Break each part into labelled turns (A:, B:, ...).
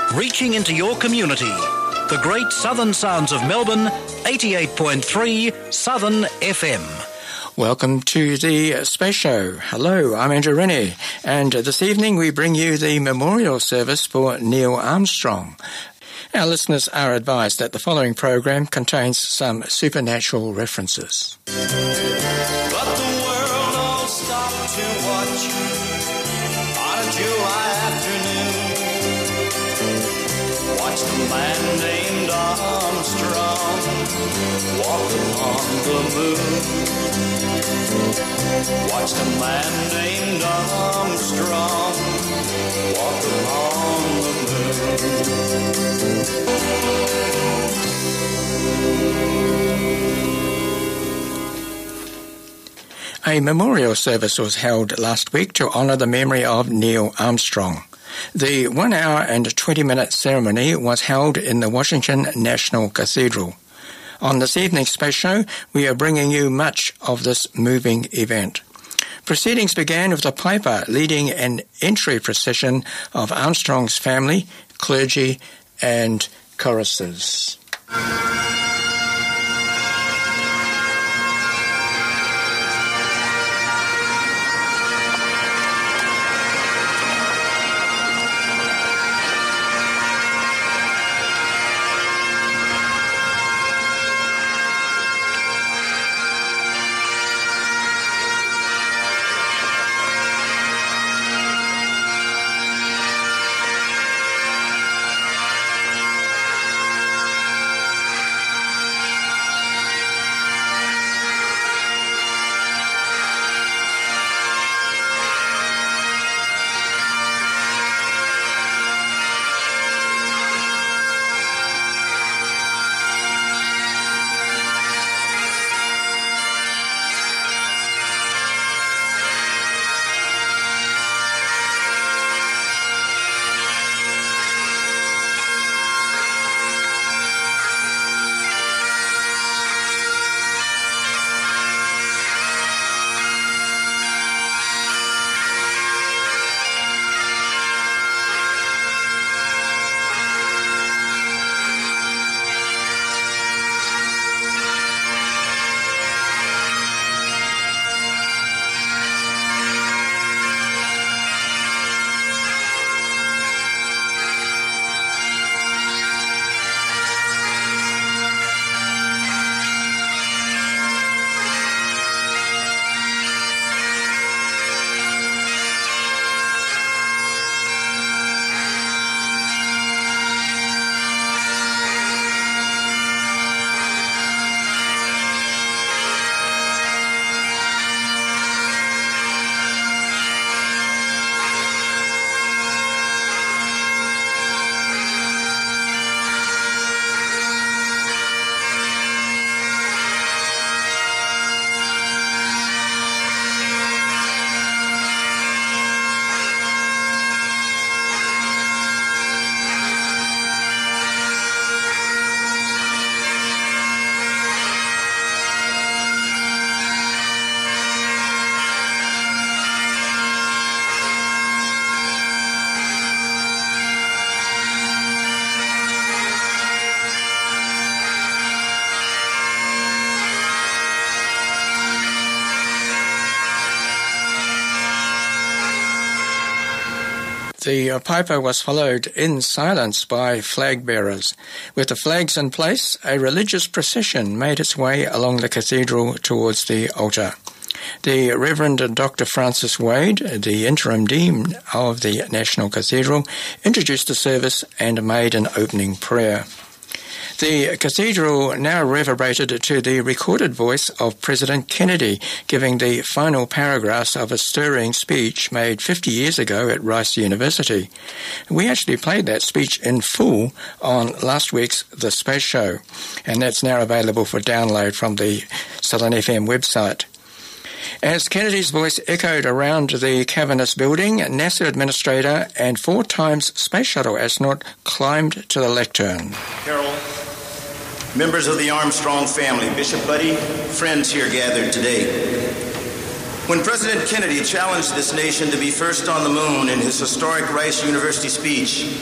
A: reaching into your community. The great southern sounds of Melbourne, 88.3 Southern FM.
B: Welcome to the Space Show. Hello, I'm Andrew Rennie, and this evening we bring you the memorial service for Neil Armstrong. Our listeners are advised that the following program contains some supernatural references.
C: But the world all stopped to watch on a July afternoon. Watched a man named Armstrong walk upon the moon. Watched a man named Armstrong walk upon the moon.
B: A memorial service was held last week to honour the memory of Neil Armstrong. The 1 hour and 20-minute ceremony was held in the Washington National Cathedral. On this evening's Space Show, we are bringing you much of this moving event. Proceedings began with the Piper leading an entry procession of Armstrong's family, clergy and choruses. The Piper was followed in silence by flag bearers. With the flags in place, a religious procession made its way along the cathedral towards the altar. The Reverend Dr. Francis Wade, the interim dean of the National Cathedral, introduced the service and made an opening prayer. The cathedral now reverberated to the recorded voice of President Kennedy, giving the final paragraphs of a stirring speech made 50 years ago at Rice University. We actually played that speech in full on last week's The Space Show, and that's now available for download from the Southern FM website. As Kennedy's voice echoed around the cavernous building, NASA administrator and 4 times Space Shuttle astronaut climbed to the lectern.
D: Carol, members of the Armstrong family, Bishop Buddy, friends here gathered today. When President Kennedy challenged this nation to be first on the moon in his historic Rice University speech,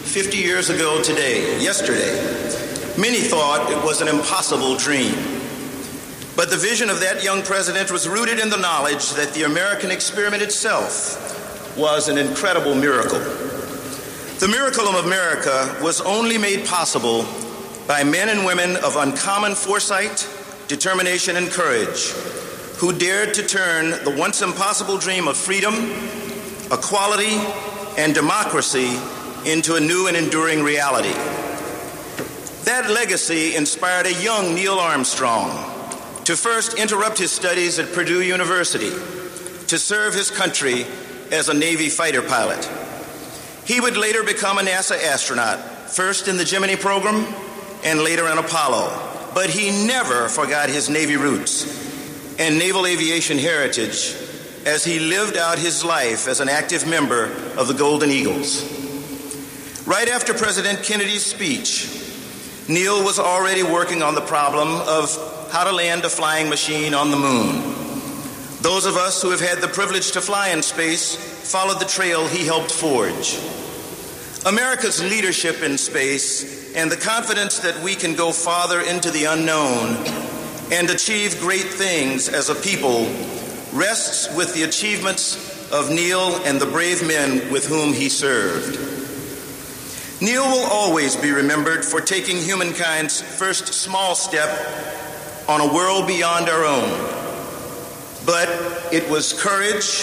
D: 50 years ago today, yesterday, many thought it was an impossible dream. But the vision of that young president was rooted in the knowledge that the American experiment itself was an incredible miracle. The miracle of America was only made possible by men and women of uncommon foresight, determination, and courage, who dared to turn the once impossible dream of freedom, equality, and democracy into a new and enduring reality. That legacy inspired a young Neil Armstrong to first interrupt his studies at Purdue University to serve his country as a Navy fighter pilot. He would later become a NASA astronaut, first in the Gemini program and later in Apollo. But he never forgot his Navy roots and naval aviation heritage as he lived out his life as an active member of the Golden Eagles. Right after President Kennedy's speech, Neil was already working on the problem of how to land a flying machine on the moon. Those of us who have had the privilege to fly in space followed the trail he helped forge. America's leadership in space and the confidence that we can go farther into the unknown and achieve great things as a people rests with the achievements of Neil and the brave men with whom he served. Neil will always be remembered for taking humankind's first small step on a world beyond our own. But it was courage,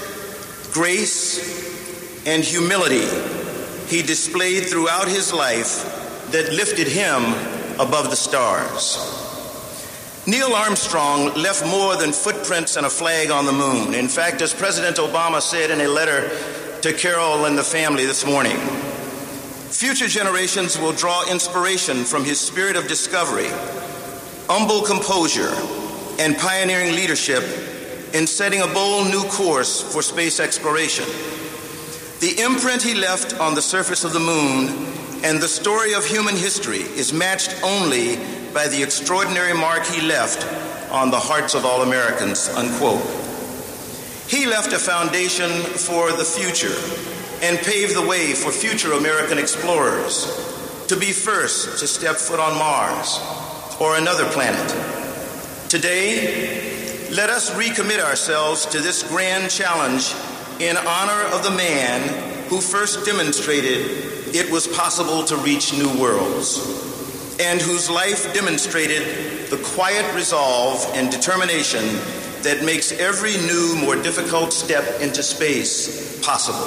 D: grace, and humility he displayed throughout his life that lifted him above the stars. Neil Armstrong left more than footprints and a flag on the moon. In fact, as President Obama said in a letter to Carol and the family this morning, future generations will draw inspiration from his spirit of discovery, humble composure, and pioneering leadership in setting a bold new course for space exploration. The imprint he left on the surface of the moon and the story of human history is matched only by the extraordinary mark he left on the hearts of all Americans, unquote. He left a foundation for the future and paved the way for future American explorers to be first to step foot on Mars or another planet. Today, let us recommit ourselves to this grand challenge in honor of the man who first demonstrated it was possible to reach new worlds, and whose life demonstrated the quiet resolve and determination that makes every new, more difficult step into space possible.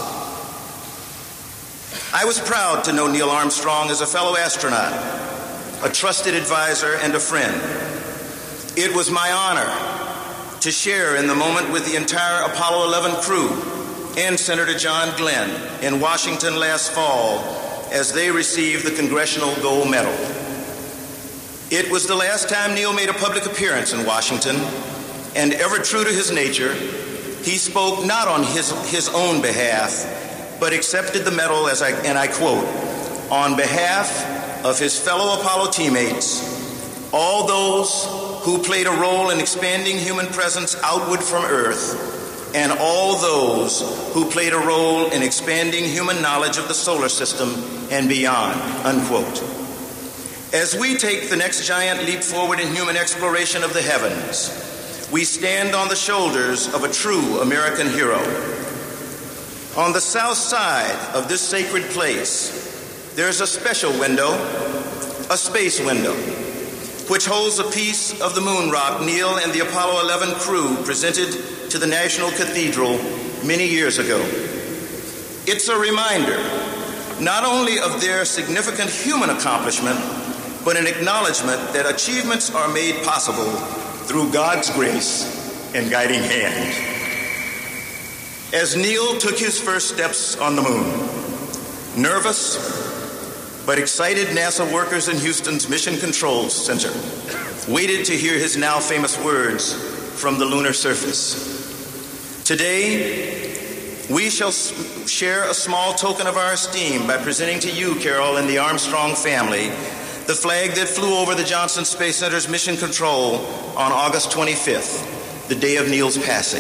D: I was proud to know Neil Armstrong as a fellow astronaut, a trusted advisor, and a friend. It was my honor to share in the moment with the entire Apollo 11 crew and Senator John Glenn in Washington last fall as they received the Congressional Gold Medal. It was the last time Neil made a public appearance in Washington, and ever true to his nature, he spoke not on his own behalf, but accepted the medal, and I quote, on behalf of his fellow Apollo teammates, all those who played a role in expanding human presence outward from Earth, and all those who played a role in expanding human knowledge of the solar system and beyond, unquote. As we take the next giant leap forward in human exploration of the heavens, we stand on the shoulders of a true American hero. On the south side of this sacred place, there's a special window, a space window, which holds a piece of the moon rock Neil and the Apollo 11 crew presented to the National Cathedral many years ago. It's a reminder not only of their significant human accomplishment, but an acknowledgement that achievements are made possible through God's grace and guiding hand. As Neil took his first steps on the moon, nervous but excited NASA workers in Houston's Mission Control Center waited to hear his now famous words from the lunar surface. Today, we shall share a small token of our esteem by presenting to you, Carol, and the Armstrong family, the flag that flew over the Johnson Space Center's Mission Control on August 25th, the day of Neil's passing.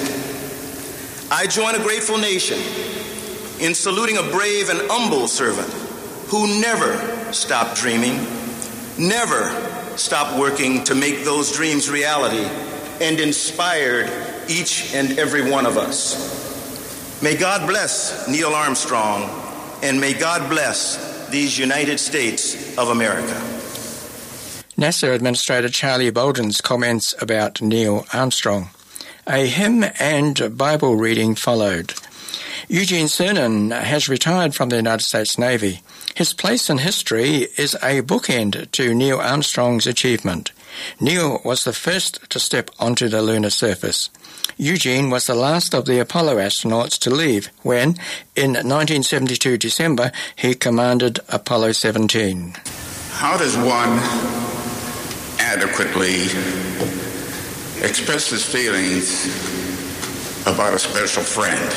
D: I join a grateful nation in saluting a brave and humble servant who never stopped dreaming, never stopped working to make those dreams reality, and inspired each and every one of us. May God bless Neil Armstrong, and may God bless these United States of America.
B: NASA Administrator Charlie Bolden's comments about Neil Armstrong. A hymn and Bible reading followed. Eugene Cernan has retired from the United States Navy. His place in history is a bookend to Neil Armstrong's achievement. Neil was the first to step onto the lunar surface. Eugene was the last of the Apollo astronauts to leave when, in 1972 December, he commanded Apollo 17.
E: How does one adequately express his feelings about a special friend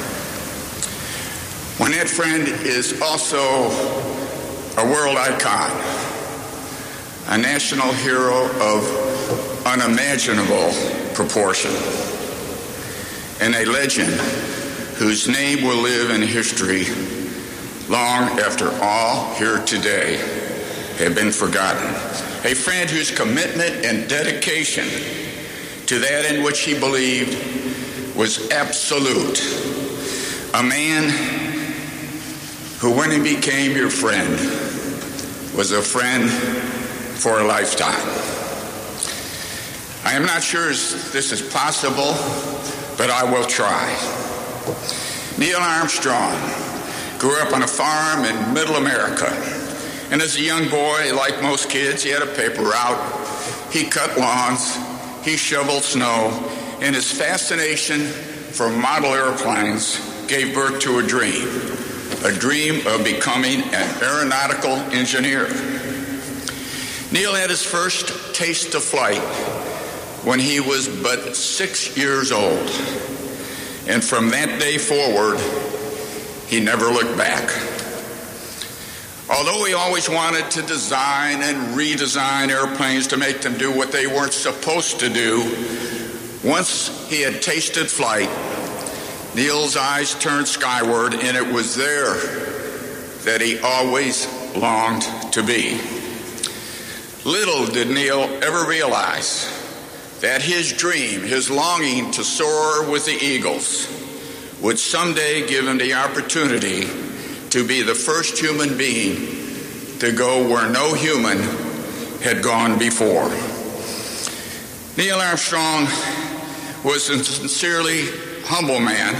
E: when that friend is also a world icon, a national hero of unimaginable proportion, and a legend whose name will live in history long after all here today have been forgotten? A friend whose commitment and dedication to that in which he believed was absolute. A man who, when he became your friend, was a friend for a lifetime. I am not sure this is possible, but I will try. Neil Armstrong grew up on a farm in Middle America. And as a young boy, like most kids, he had a paper route. He cut lawns, he shoveled snow, and his fascination for model airplanes gave birth to a dream of becoming an aeronautical engineer. Neil had his first taste of flight when he was but 6 years old. And from that day forward, he never looked back. Although he always wanted to design and redesign airplanes to make them do what they weren't supposed to do, once he had tasted flight, Neil's eyes turned skyward, and it was there that he always longed to be. Little did Neil ever realize that his dream, his longing to soar with the eagles, would someday give him the opportunity to be the first human being to go where no human had gone before. Neil Armstrong was a sincerely humble man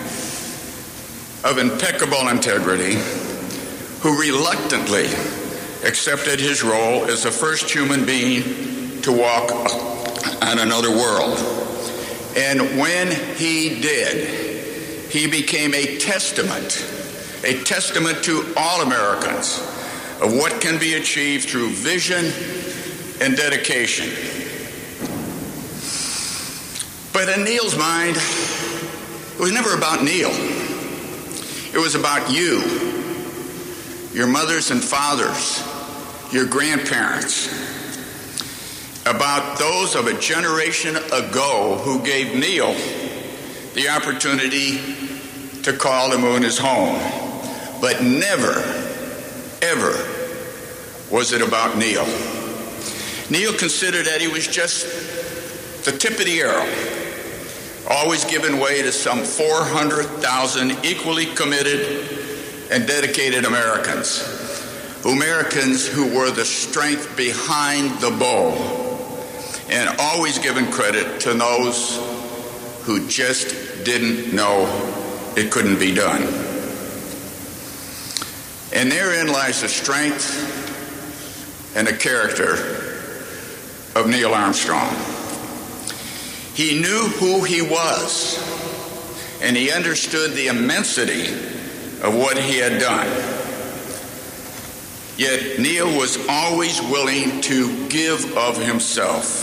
E: of impeccable integrity who reluctantly accepted his role as the first human being to walk on another world. And when he did, he became a testament to all Americans of what can be achieved through vision and dedication. But in Neil's mind, it was never about Neil. It was about you, your mothers and fathers, your grandparents, about those of a generation ago who gave Neil the opportunity to call the moon his home. But never, ever was it about Neil. Neil considered that he was just the tip of the arrow, always giving way to some 400,000 equally committed and dedicated Americans who were the strength behind the bow, and always giving credit to those who just didn't know it couldn't be done. And therein lies the strength and the character of Neil Armstrong. He knew who he was, and he understood the immensity of what he had done. Yet Neil was always willing to give of himself.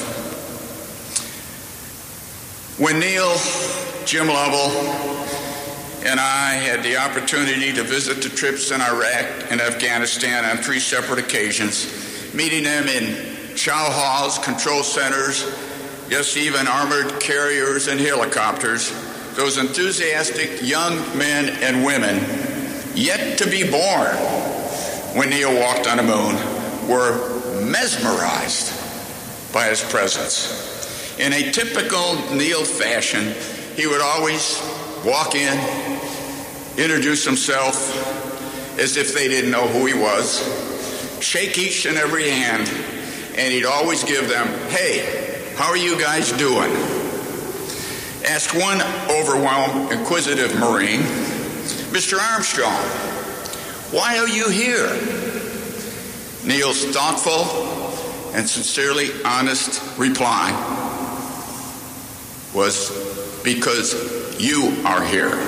E: When Neil, Jim Lovell, and I had the opportunity to visit the troops in Iraq and Afghanistan on 3 separate occasions, meeting them in chow halls, control centers, yes, even armored carriers and helicopters, those enthusiastic young men and women yet to be born when Neil walked on the moon were mesmerized by his presence. In a typical Neil fashion, he would always walk in, introduce himself as if they didn't know who he was, shake each and every hand, and he'd always give them, "Hey, how are you guys doing?" Asked one overwhelmed, inquisitive Marine, "Mr. Armstrong, why are you here?" Neil's thoughtful and sincerely honest reply was, "Because you are here."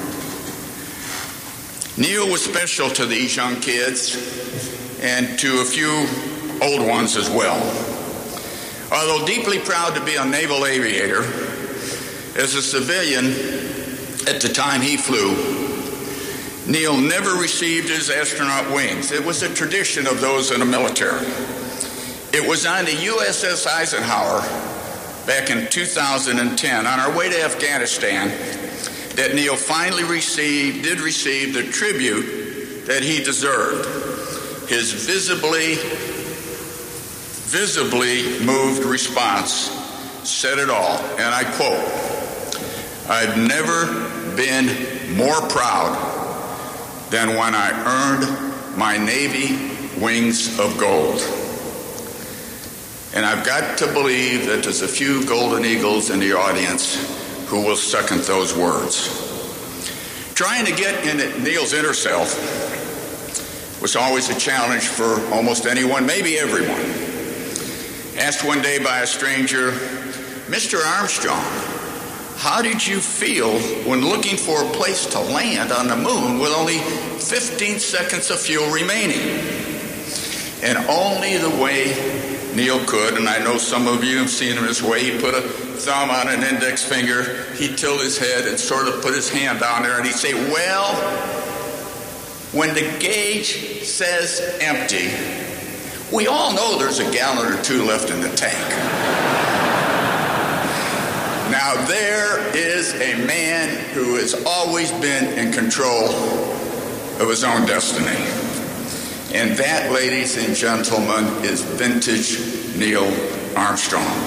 E: Neil was special to these young kids and to a few old ones as well. Although deeply proud to be a naval aviator, as a civilian at the time he flew, Neil never received his astronaut wings. It was a tradition of those in the military. It was on the USS Eisenhower back in 2010 on our way to Afghanistan that Neil finally did receive the tribute that he deserved. His visibly moved response said it all, and I quote, "I've never been more proud than when I earned my Navy wings of gold." And I've got to believe that there's a few Golden Eagles in the audience who will second those words. Trying to get into Neil's inner self was always a challenge for almost anyone, maybe everyone. Asked one day by a stranger, "Mr. Armstrong, how did you feel when looking for a place to land on the moon with only 15 seconds of fuel remaining?" And only the way Neil could, and I know some of you have seen him this way, he put a thumb on an index finger, he'd tilt his head and sort of put his hand down there, and he'd say, "Well, when the gauge says empty, we all know there's a gallon or two left in the tank." Now there is a man who has always been in control of his own destiny. And that, ladies and gentlemen, is vintage Neil Armstrong.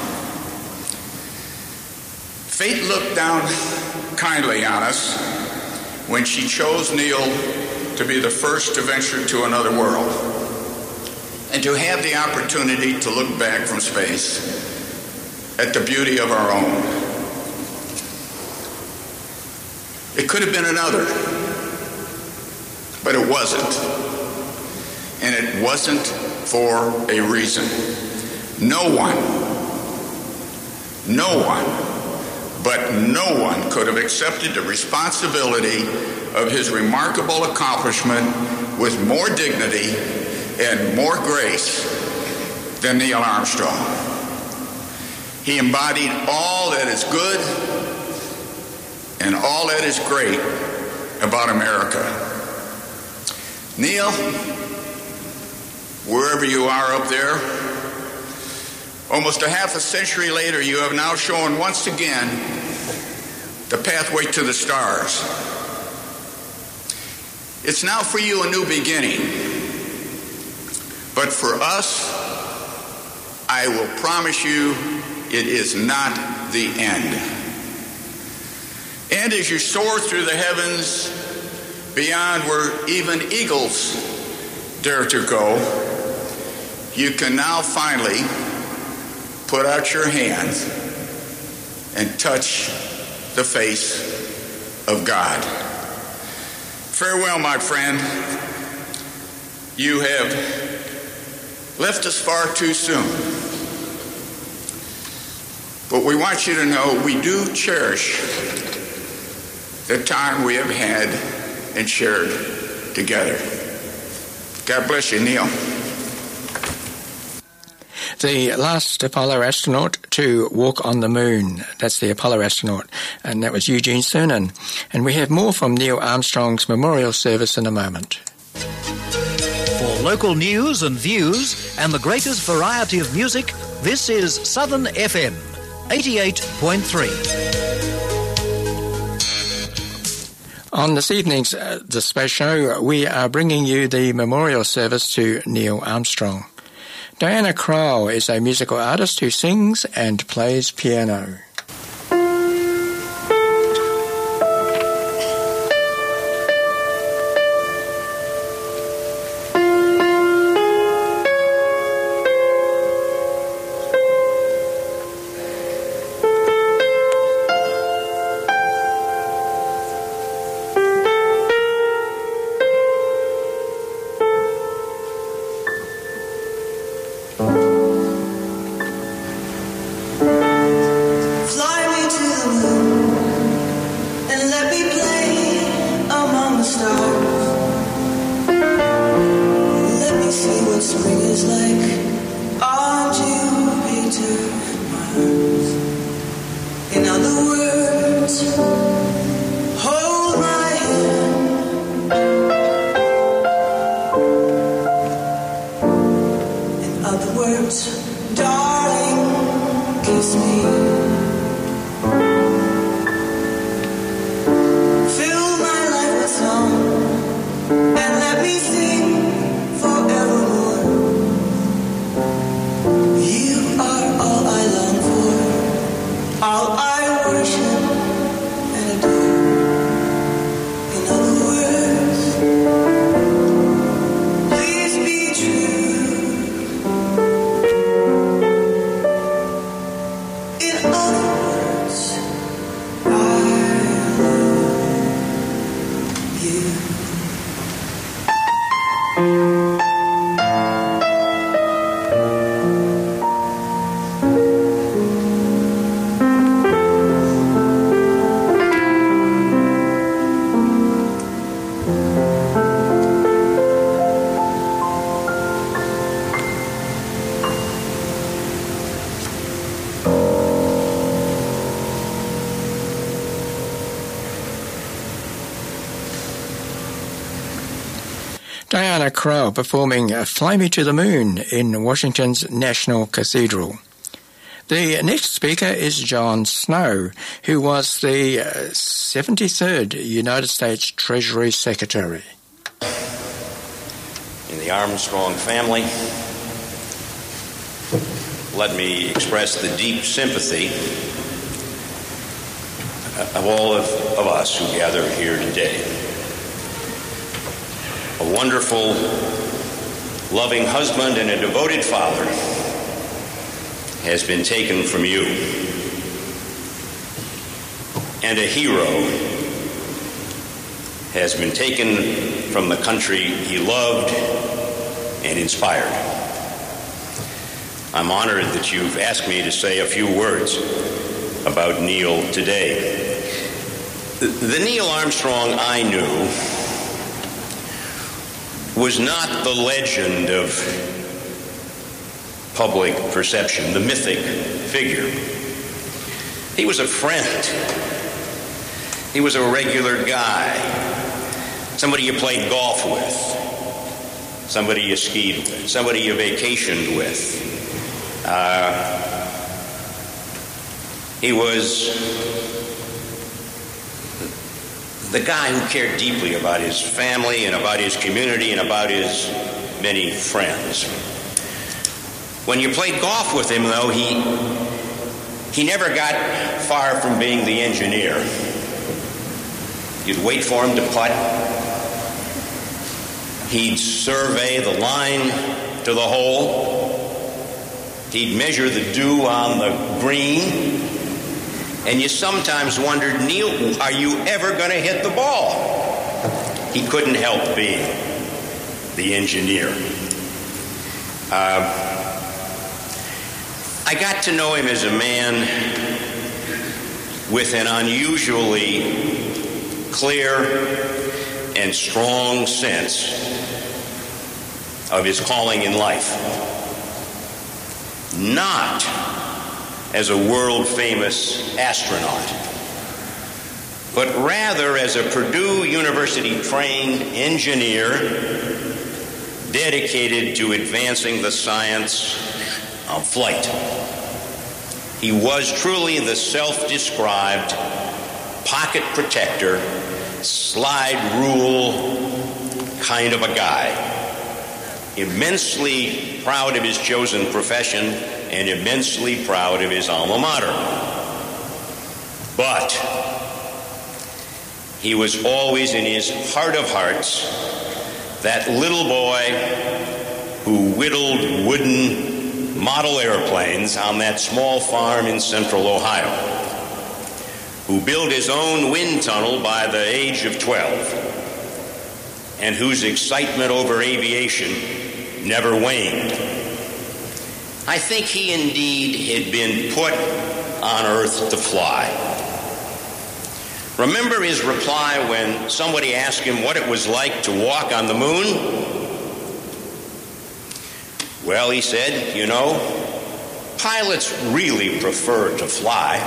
E: Fate looked down kindly on us when she chose Neil to be the first to venture to another world and to have the opportunity to look back from space at the beauty of our own. It could have been another, but it wasn't. And it wasn't for a reason. No one could have accepted the responsibility of his remarkable accomplishment with more dignity and more grace than Neil Armstrong. He embodied all that is good and all that is great about America. Neil, wherever you are up there, almost a half a century later, you have now shown once again the pathway to the stars. It's now for you a new beginning. But for us, I will promise you, it is not the end. And as you soar through the heavens beyond where even eagles dare to go, you can now finally put out your hands and touch the face of God. Farewell, my friend. You have left us far too soon. But we want you to know we do cherish the time we have had and shared together. God bless you, Neil.
B: The last Apollo astronaut to walk on the moon. That's the Apollo astronaut. And that was Eugene Cernan. And we have more from Neil Armstrong's memorial service in a moment.
A: For local news and views and the greatest variety of music, this is Southern FM 88.3.
B: On this evening's The Space Show, we are bringing you the memorial service to Neil Armstrong. Diana Krall is a musical artist who sings and plays piano. Diana Krall performing Fly Me to the Moon in Washington's National Cathedral. The next speaker is John Snow, who was the 73rd United States Treasury Secretary.
F: In the Armstrong family, let me express the deep sympathy of all of us who gather here today. A wonderful, loving husband and a devoted father has been taken from you. And a hero has been taken from the country he loved and inspired. I'm honored that you've asked me to say a few words about Neil today. The Neil Armstrong I knew was not the legend of public perception, the mythic figure. He was a friend. He was a regular guy, somebody you played golf with, somebody you skied with, somebody you vacationed with. He was the guy who cared deeply about his family and about his community and about his many friends. When you played golf with him, though, he never got far from being the engineer. You'd wait for him to putt. He'd survey the line to the hole. He'd measure the dew on the green. And you sometimes wondered, Neil, are you ever going to hit the ball? He couldn't help being the engineer. I got to know him as a man with an unusually clear and strong sense of his calling in life. Not as a world-famous astronaut, but rather as a Purdue University-trained engineer dedicated to advancing the science of flight. He was truly the self-described pocket protector slide rule kind of a guy. Immensely proud of his chosen profession and immensely proud of his alma mater. But he was always in his heart of hearts that little boy who whittled wooden model airplanes on that small farm in central Ohio, who built his own wind tunnel by the age of 12, and whose excitement over aviation never waned. I think he indeed had been put on earth to fly. Remember his reply when somebody asked him what it was like to walk on the moon? Well, he said, you know, pilots really prefer to fly.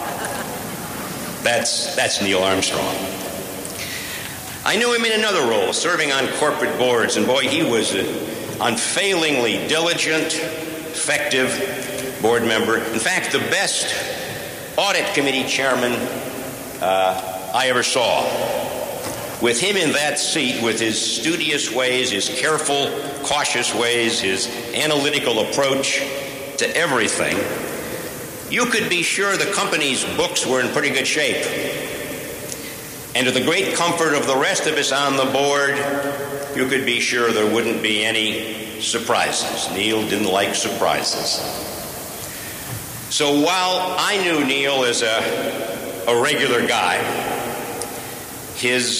F: That's Neil Armstrong. I knew him in another role, serving on corporate boards, and boy, he was an unfailingly diligent, effective board member. In fact, the best audit committee chairman I ever saw. With him in that seat, with his studious ways, his careful, cautious ways, his analytical approach to everything, you could be sure the company's books were in pretty good shape. And to the great comfort of the rest of us on the board, you could be sure there wouldn't be any surprises. Neil didn't like surprises. So while I knew Neil as a regular guy, his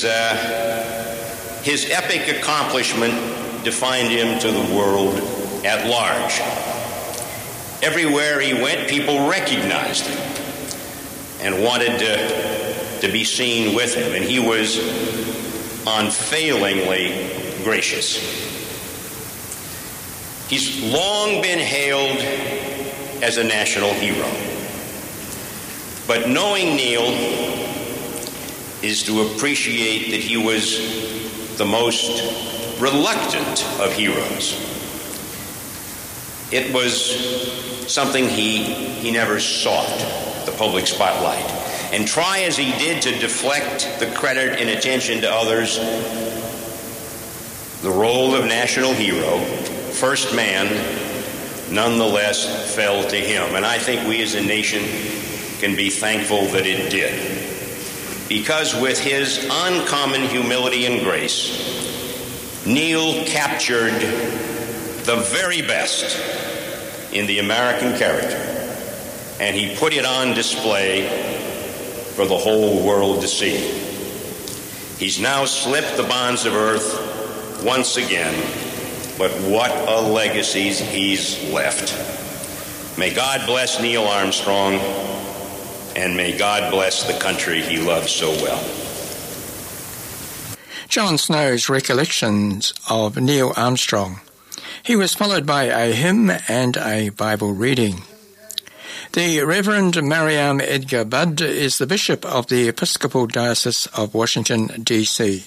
F: epic accomplishment defined him to the world at large. Everywhere he went, people recognized him and wanted to be seen with him, and he was unfailingly gracious. He's long been hailed as a national hero. But knowing Neil is to appreciate that he was the most reluctant of heroes. It was something he never sought, the public spotlight. And try as he did to deflect the credit and attention to others, the role of national hero, first man, nonetheless fell to him. And I think we as a nation can be thankful that it did. Because with his uncommon humility and grace, Neil captured the very best in the American character, and he put it on display for the whole world to see. He's now slipped the bonds of earth once again, but what a legacy he's left. May God bless Neil Armstrong, and may God bless the country he loves so well.
B: John Snow's recollections of Neil Armstrong. He was followed by a hymn and a Bible reading. The Reverend Mariam Edgar Budd is the Bishop of the Episcopal Diocese of Washington, D.C.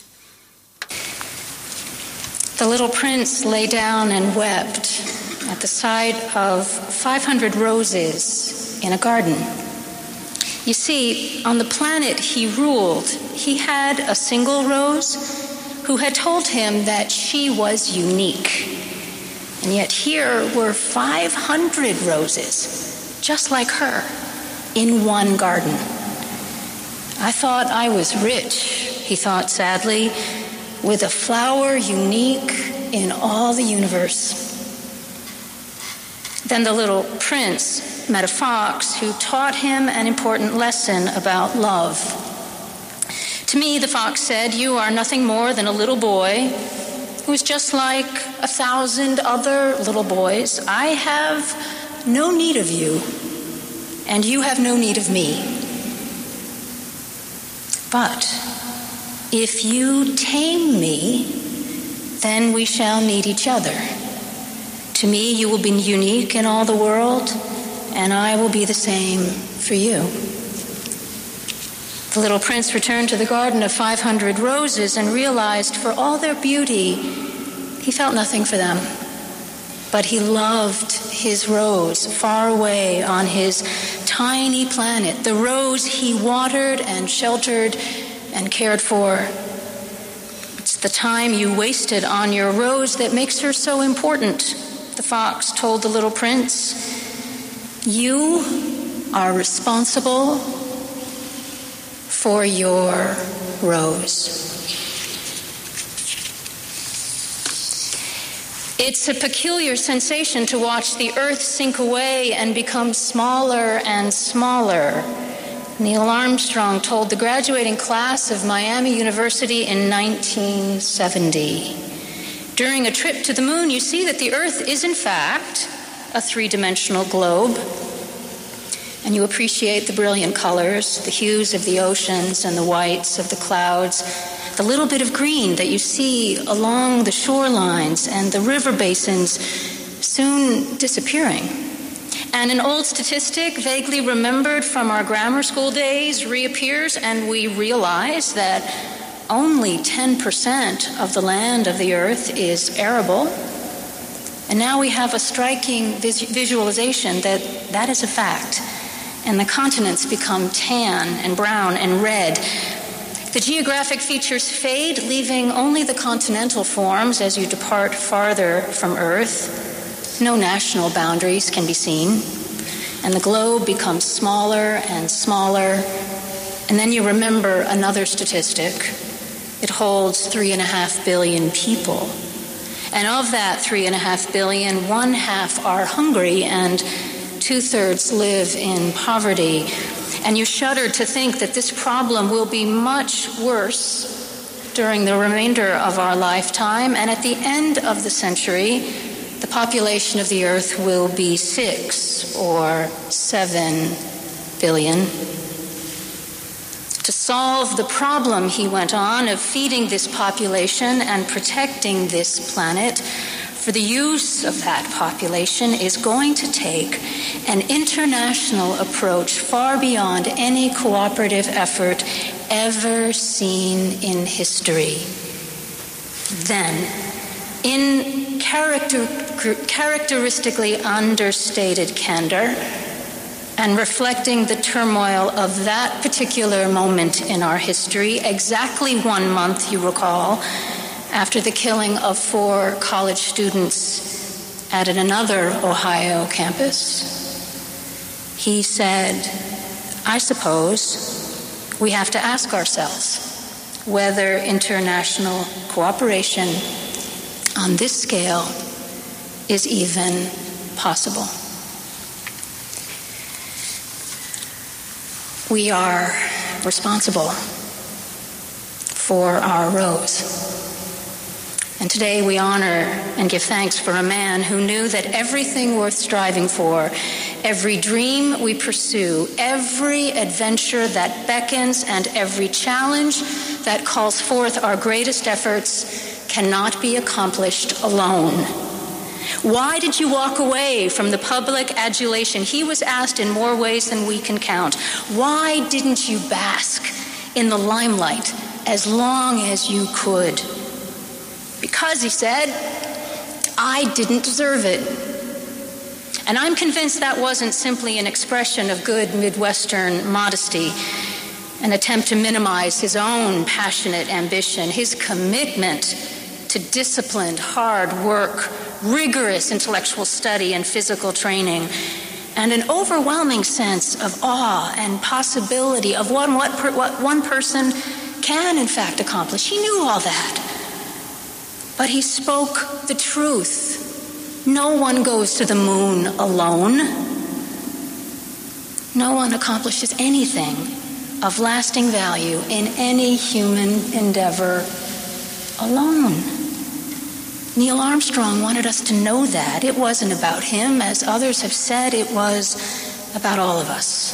G: The little prince lay down and wept at the sight of 500 roses in a garden. You see, on the planet he ruled, he had a single rose who had told him that she was unique. And yet here were 500 roses, just like her, in one garden. I thought I was rich, he thought sadly, with a flower unique in all the universe. Then the little prince met a fox who taught him an important lesson about love. To me, the fox said, "You are nothing more than a little boy who is just like 1,000 other little boys. I have no need of you, and you have no need of me. But if you tame me, then we shall need each other. To me, you will be unique in all the world, and I will be the same for you." The little prince returned to the garden of 500 roses and realized for all their beauty, he felt nothing for them. But he loved his rose far away on his tiny planet, the rose he watered and sheltered and cared for. It's the time you wasted on your rose that makes her so important, the fox told the little prince. You are responsible for your rose. It's a peculiar sensation to watch the earth sink away and become smaller and smaller. Neil Armstrong told the graduating class of Miami University in 1970. During a trip to the moon, you see that the earth is in fact a three-dimensional globe. And you appreciate the brilliant colors, the hues of the oceans and the whites of the clouds, the little bit of green that you see along the shorelines and the river basins soon disappearing. And an old statistic vaguely remembered from our grammar school days reappears, and we realize that only 10% of the land of the earth is arable. And now we have a striking visualization that that is a fact. And the continents become tan and brown and red. The geographic features fade, leaving only the continental forms as you depart farther from Earth. No national boundaries can be seen. And the globe becomes smaller and smaller. And then you remember another statistic. It holds 3.5 billion people. And of that 3.5 billion, 1/2 are hungry and 2/3 live in poverty. And you shudder to think that this problem will be much worse during the remainder of our lifetime. And at the end of the century, the population of the earth will be 6 or 7 billion. To solve the problem, he went on, of feeding this population and protecting this planet, for the use of that population is going to take an international approach far beyond any cooperative effort ever seen in history. Then, in characteristically understated candor, and reflecting the turmoil of that particular moment in our history, exactly 1 month, you recall, after the killing of 4 college students at another Ohio campus, he said, I suppose we have to ask ourselves whether international cooperation on this scale is even possible. We are responsible for our rose. And today we honor and give thanks for a man who knew that everything worth striving for, every dream we pursue, every adventure that beckons, and every challenge that calls forth our greatest efforts cannot be accomplished alone. Why did you walk away from the public adulation? He was asked in more ways than we can count. Why didn't you bask in the limelight as long as you could? Because, he said, I didn't deserve it. And I'm convinced that wasn't simply an expression of good Midwestern modesty, an attempt to minimize his own passionate ambition, his commitment to disciplined, hard work, rigorous intellectual study and physical training, and an overwhelming sense of awe and possibility of what one person can, in fact, accomplish. He knew all that. But he spoke the truth. No one goes to the moon alone. No one accomplishes anything of lasting value in any human endeavor alone. Neil Armstrong wanted us to know that. It wasn't about him, as others have said, it was about all of us.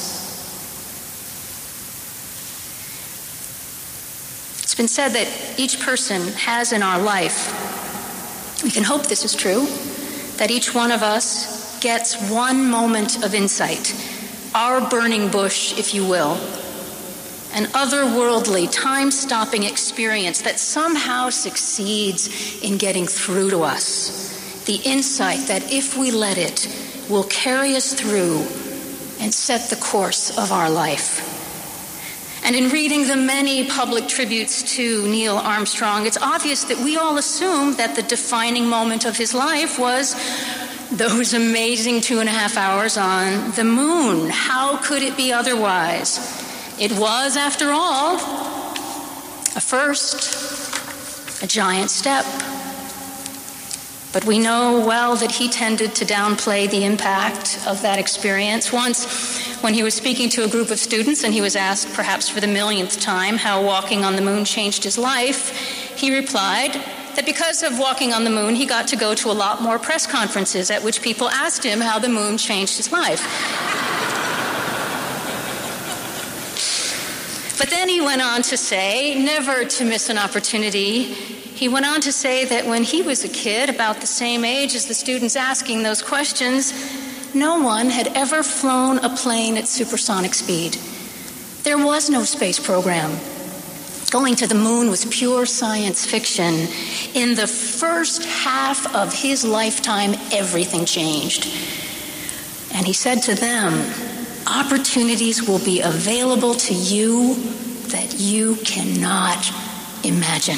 G: It's been said that each person has in our life, we can hope this is true, that each one of us gets one moment of insight, our burning bush, if you will, an otherworldly, time-stopping experience that somehow succeeds in getting through to us. The insight that, if we let it, will carry us through and set the course of our life. And in reading the many public tributes to Neil Armstrong, it's obvious that we all assume that the defining moment of his life was those amazing 2.5 hours on the moon. How could it be otherwise? It was, after all, a first, a giant step. But we know well that he tended to downplay the impact of that experience. Once, when he was speaking to a group of students and he was asked, perhaps for the millionth time, how walking on the moon changed his life, he replied that because of walking on the moon, he got to go to a lot more press conferences at which people asked him how the moon changed his life. But then he went on to say, never to miss an opportunity, he went on to say that when he was a kid, about the same age as the students asking those questions, no one had ever flown a plane at supersonic speed. There was no space program. Going to the moon was pure science fiction. In the first half of his lifetime, everything changed. And he said to them, opportunities will be available to you that you cannot imagine.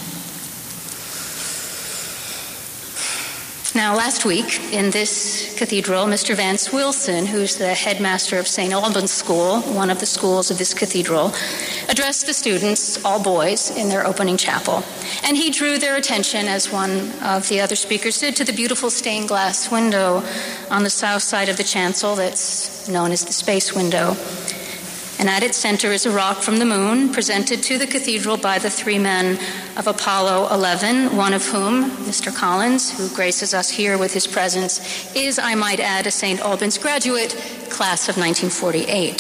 G: Now, last week in this cathedral, Mr. Vance Wilson, who's the headmaster of St. Albans School, one of the schools of this cathedral, addressed the students, all boys, in their opening chapel. And he drew their attention, as one of the other speakers did, to the beautiful stained glass window on the south side of the chancel that's known as the space window. And at its center is a rock from the moon presented to the cathedral by the 3 men of Apollo 11, one of whom, Mr. Collins, who graces us here with his presence, is, I might add, a St. Albans graduate, class of 1948.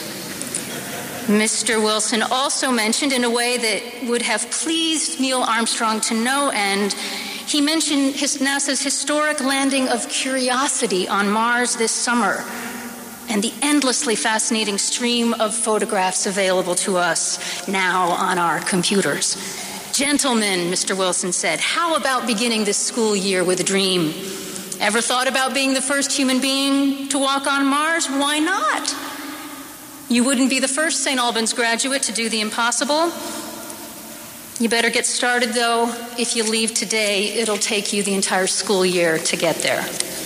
G: Mr. Wilson also mentioned, in a way that would have pleased Neil Armstrong to no end, he mentioned NASA's historic landing of Curiosity on Mars this summer, and the endlessly fascinating stream of photographs available to us now on our computers. Gentlemen, Mr. Wilson said, how about beginning this school year with a dream? Ever thought about being the first human being to walk on Mars? Why not? You wouldn't be the first St. Albans graduate to do the impossible. You better get started, though. If you leave today, it'll take you the entire school year to get there.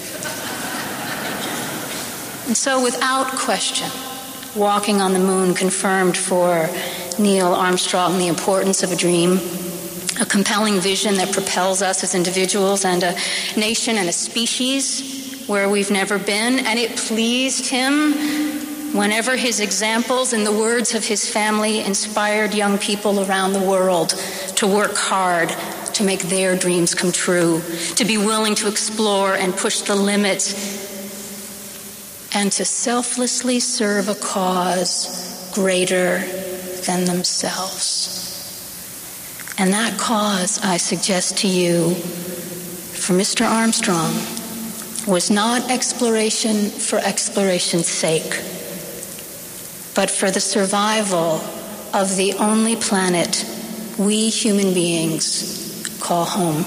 G: And so, without question, walking on the moon confirmed for Neil Armstrong the importance of a dream, a compelling vision that propels us as individuals and a nation and a species where we've never been. And it pleased him whenever his examples, in the words of his family, inspired young people around the world to work hard to make their dreams come true, to be willing to explore and push the limits, and to selflessly serve a cause greater than themselves. And that cause, I suggest to you, for Mr. Armstrong, was not exploration for exploration's sake, but for the survival of the only planet we human beings call home.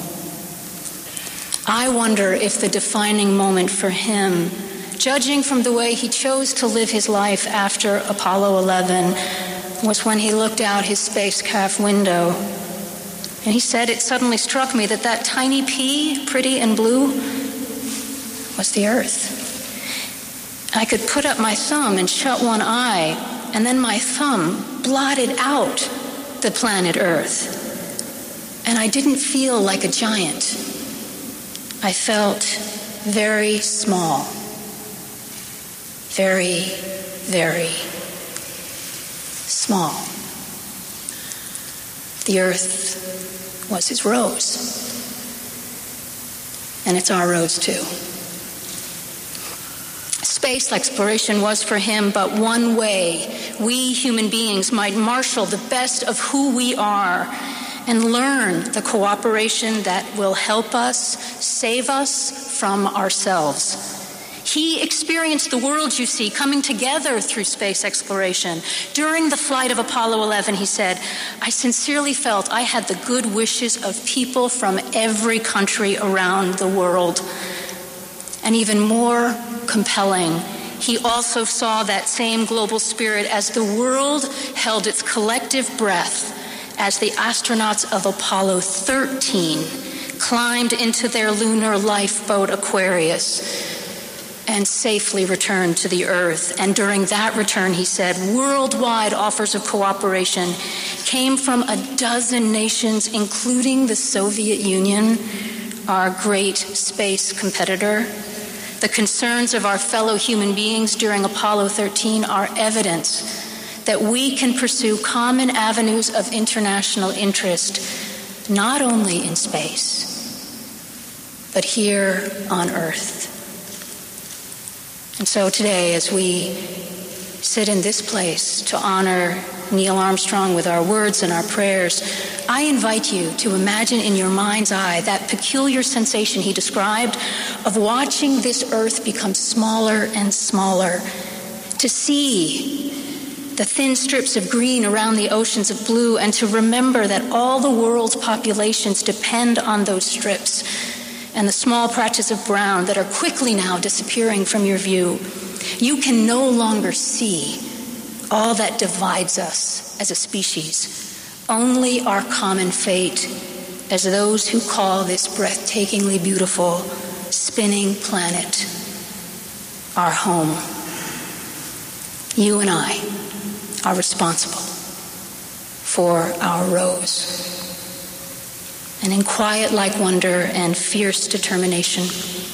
G: I wonder if the defining moment for him, judging from the way he chose to live his life after Apollo 11, was when he looked out his spacecraft window. And he said, it suddenly struck me that that tiny pea, pretty and blue, was the Earth. I could put up my thumb and shut one eye, and then my thumb blotted out the planet Earth. And I didn't feel like a giant. I felt very small. Very, very small. The Earth was his rose. And it's our rose too. Space exploration was for him but one way we human beings might marshal the best of who we are and learn the cooperation that will help us, save us from ourselves. He experienced the world, you see, coming together through space exploration. During the flight of Apollo 11, he said, I sincerely felt I had the good wishes of people from every country around the world. And even more compelling, he also saw that same global spirit as the world held its collective breath as the astronauts of Apollo 13 climbed into their lunar lifeboat Aquarius and safely returned to the Earth. And during that return, he said, worldwide offers of cooperation came from a dozen nations, including the Soviet Union, our great space competitor. The concerns of our fellow human beings during Apollo 13 are evidence that we can pursue common avenues of international interest, not only in space, but here on Earth. And so today, as we sit in this place to honor Neil Armstrong with our words and our prayers, I invite you to imagine in your mind's eye that peculiar sensation he described of watching this Earth become smaller and smaller, to see the thin strips of green around the oceans of blue, and to remember that all the world's populations depend on those strips, and the small patches of brown that are quickly now disappearing from your view. You can no longer see all that divides us as a species, only our common fate as those who call this breathtakingly beautiful, spinning planet our home. You and I are responsible for our rose. And in quiet-like wonder and fierce determination,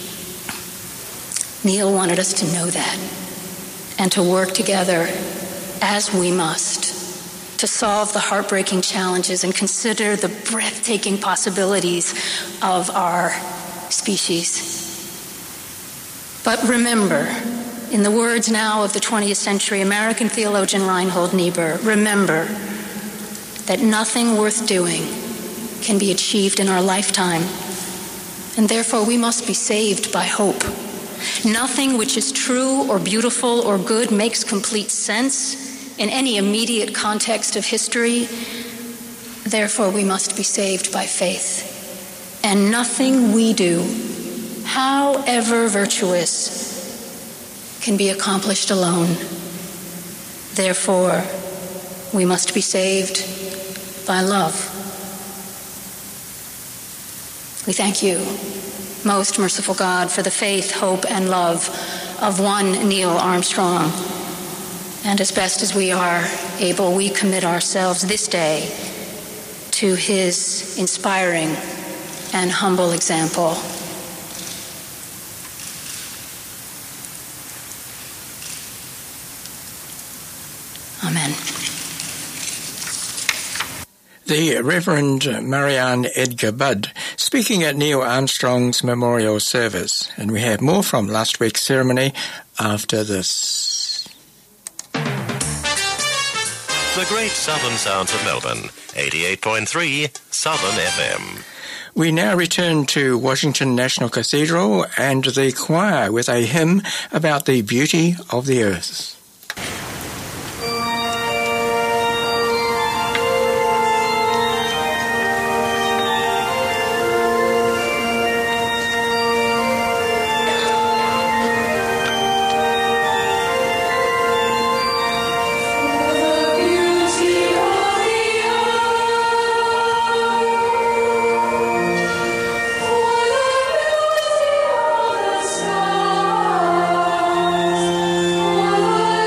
G: Neil wanted us to know that and to work together as we must to solve the heartbreaking challenges and consider the breathtaking possibilities of our species. But remember, in the words now of the 20th century American theologian Reinhold Niebuhr, remember that nothing worth doing can be achieved in our lifetime, and therefore we must be saved by hope. Nothing which is true or beautiful or good makes complete sense in any immediate context of history. Therefore we must be saved by faith. And nothing we do, however virtuous, can be accomplished alone. Therefore we must be saved by love. We thank you, most merciful God, for the faith, hope, and love of one Neil Armstrong. And as best as we are able, we commit ourselves this day to his inspiring and humble example. Amen.
B: The Reverend Marianne Edgar Budd speaking at Neil Armstrong's memorial service. And we have more from last week's ceremony after this.
H: The great southern sounds of Melbourne, 88.3 Southern FM.
B: We now return to Washington National Cathedral and the choir with a hymn about the beauty of the earth.
I: Oh,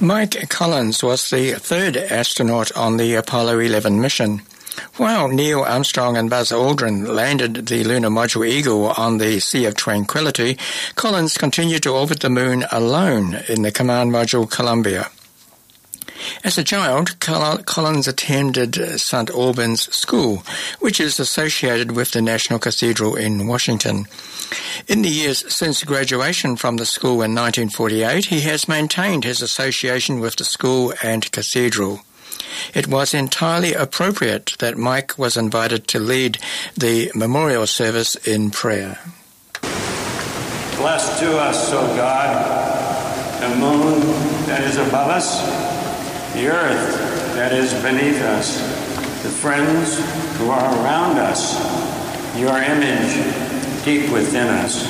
B: Mike Collins was the third astronaut on the Apollo 11 mission. While Neil Armstrong and Buzz Aldrin landed the lunar module Eagle on the Sea of Tranquility, Collins continued to orbit the Moon alone in the command module Columbia. As a child, Collins attended St. Albans School, which is associated with the National Cathedral in Washington. In the years since graduation from the school in 1948, he has maintained his association with the school and cathedral. It was entirely appropriate that Mike was invited to lead the memorial service in prayer.
I: Bless to us, O God, the moon that is above us, the earth that is beneath us, the friends who are around us, your image deep within us.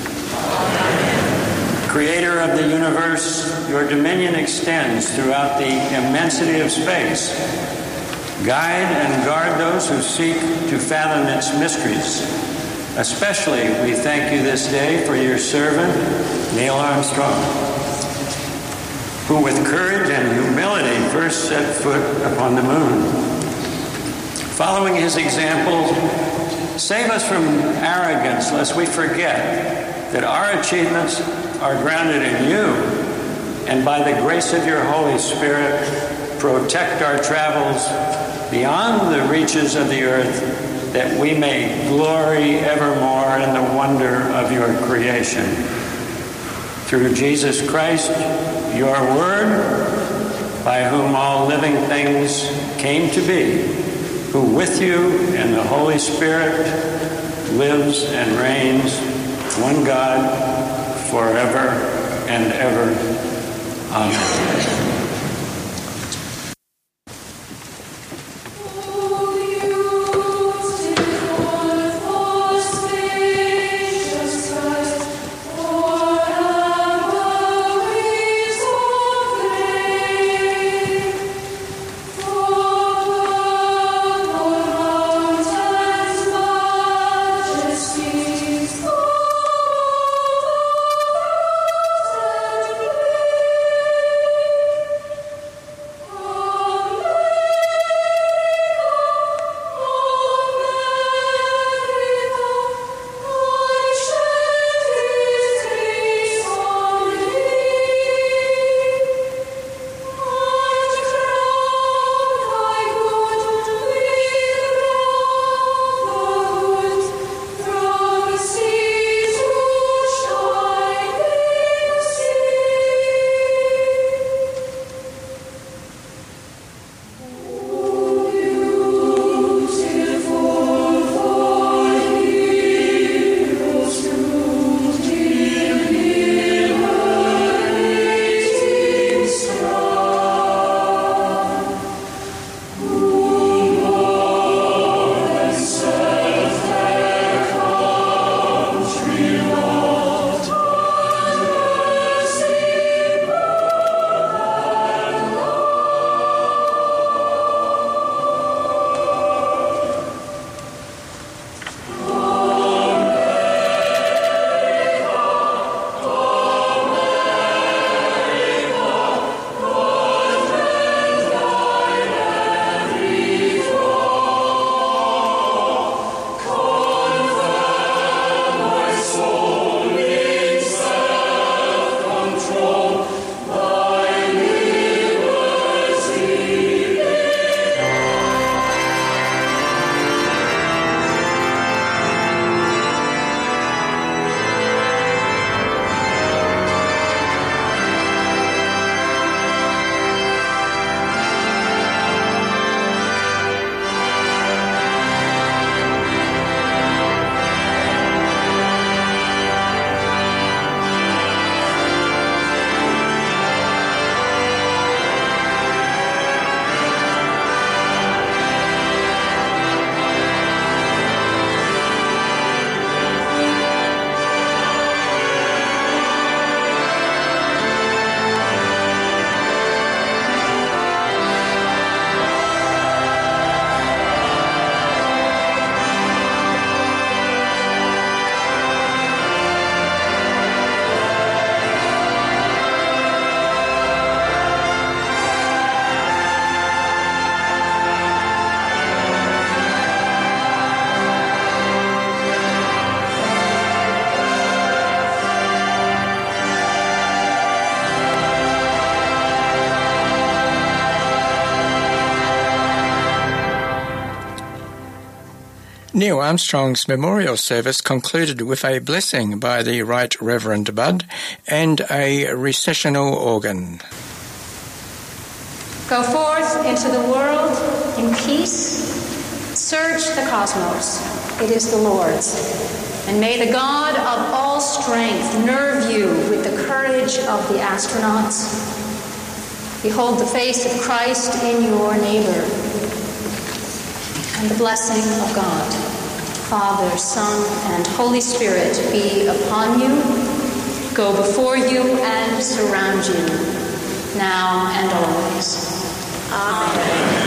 I: Creator of the universe, your dominion extends throughout the immensity of space. Guide and guard those who seek to fathom its mysteries. Especially, we thank you this day for your servant, Neil Armstrong, who with courage and humility first set foot upon the moon. Following his example, save us from arrogance, lest we forget that our achievements are grounded in you, and by the grace of your Holy Spirit, protect our travels beyond the reaches of the earth, that we may glory evermore in the wonder of your creation. Through Jesus Christ, your Word, by whom all living things came to be, who with you and the Holy Spirit lives and reigns, one God, forever and ever. Amen.
B: Neil Armstrong's memorial service concluded with a blessing by the Right Reverend Budd and a recessional organ.
G: Go forth into the world in peace. Search the cosmos. It is the Lord's. And may the God of all strength nerve you with the courage of the astronauts. Behold the face of Christ in your neighbor. And the blessing of God, Father, Son, and Holy Spirit be upon you, go before you and surround you, now and always. Amen.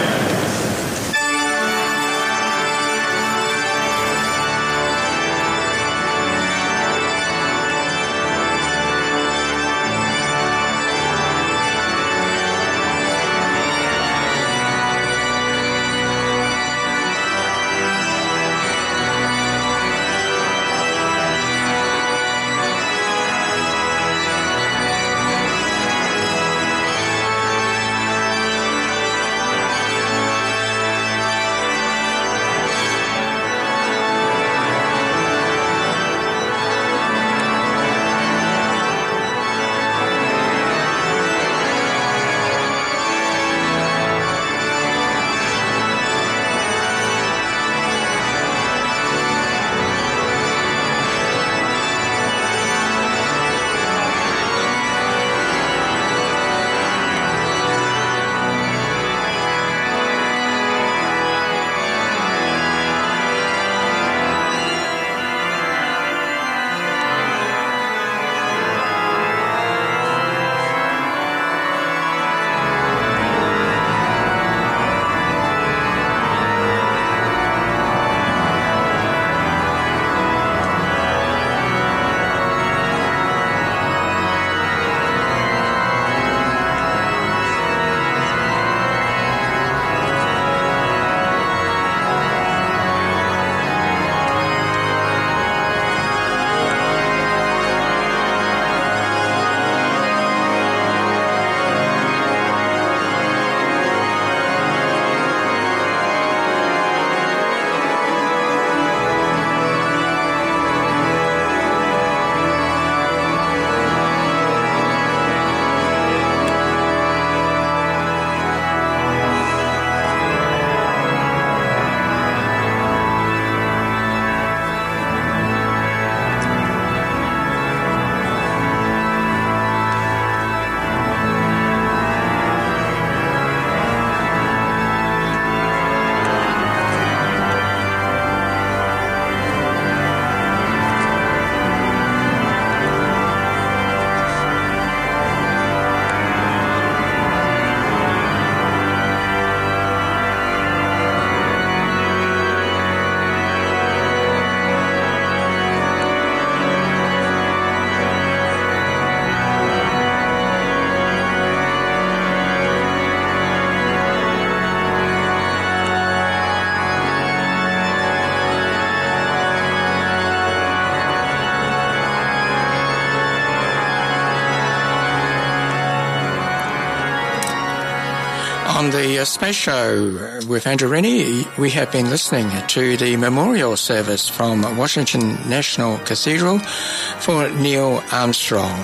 B: On the Space Show with Andrew Rennie, we have been listening to the memorial service from Washington National Cathedral for Neil Armstrong.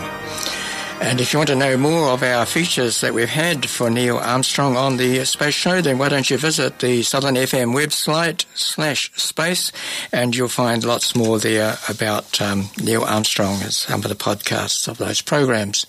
B: And if you want to know more of our features that we've had for Neil Armstrong on the Space Show, then why don't you visit the Southern FM website /space, and you'll find lots more there about Neil Armstrong as some of the podcasts of those programs.